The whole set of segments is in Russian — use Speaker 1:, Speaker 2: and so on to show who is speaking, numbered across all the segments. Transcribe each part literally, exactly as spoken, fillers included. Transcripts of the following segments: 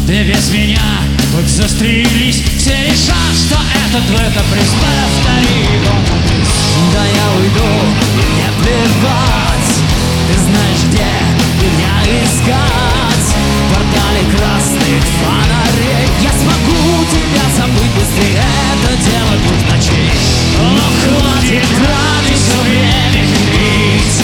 Speaker 1: И без меня вот застрелись. Все решат, что это дуэта приз. Повтори,
Speaker 2: да я уйду, мне плевать. Ты знаешь, где меня искать? В портале красных фонарей. Я смогу тебя забыть быстрее, это дело двух ночей.
Speaker 1: Но хватит ради все время хитрить.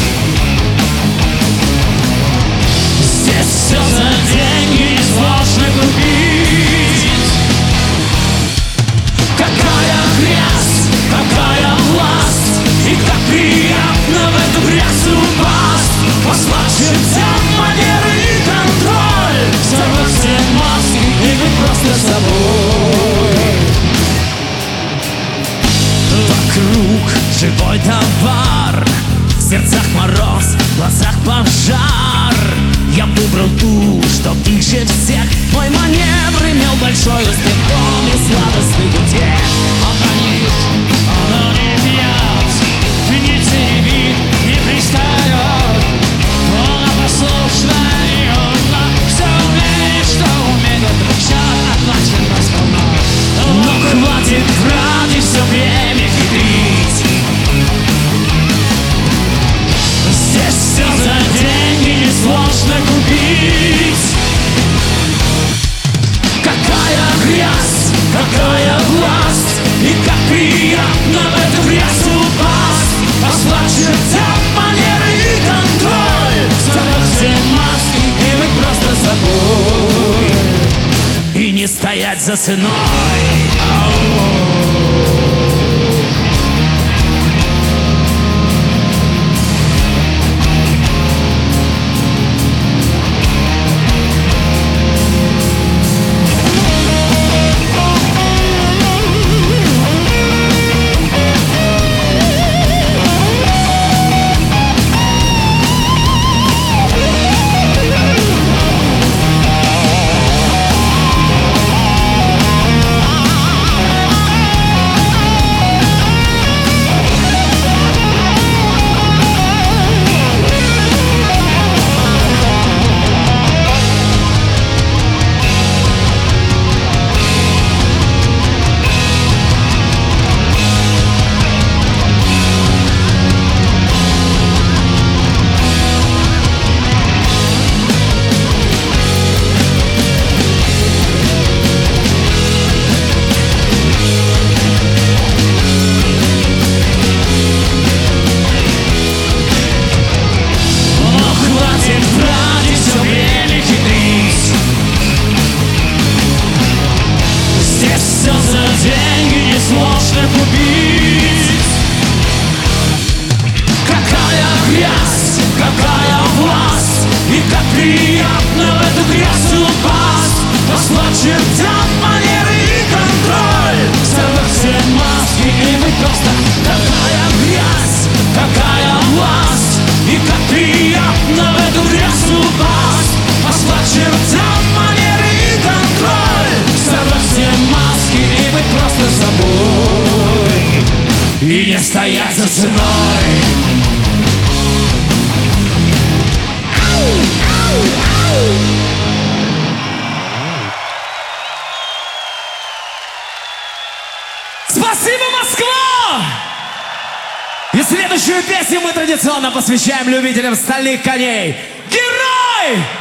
Speaker 1: Здесь все за деньги несложно купить. Какая грязь, какая власть, и как приятно в эту грязь упасть. Послать чертям манеры и контроль, сорвать все маски и быть просто собой.
Speaker 2: Вокруг живой товар, в сердцах мороз, в глазах пожар. Я выбрал ту, что ближе всех. Мой маневр имел большой успех. Дом и сладостный утех.
Speaker 1: Он бронит, он не пьет, не теребит, не пристает. Он послушный, он все умеет, что умеет. Счет оплачен восполно.
Speaker 2: Но хватит ради все время хитрить.
Speaker 1: Здесь все за деньги несложно купить.
Speaker 2: Какая грязь, какая власть, и как приятно в эту грязь упасть. Послать чертям манеры и контроль, сорвать все маски и быть просто собой. И не стоять за ценой.
Speaker 1: Деньги несложно купить.
Speaker 2: Какая грязь, какая власть, и как приятно в эту грязь упасть. Послать чертям манеры и контроль, сорвать все маски и быть просто. Какая грязь, какая власть, и как приятно в эту грязь упасть. Послать чертям манеры и контроль, сорвать все маски и быть просто собой. И не стоять за ценой.
Speaker 3: Спасибо, Москва! И следующую песню мы традиционно посвящаем любителям стальных коней. Герой!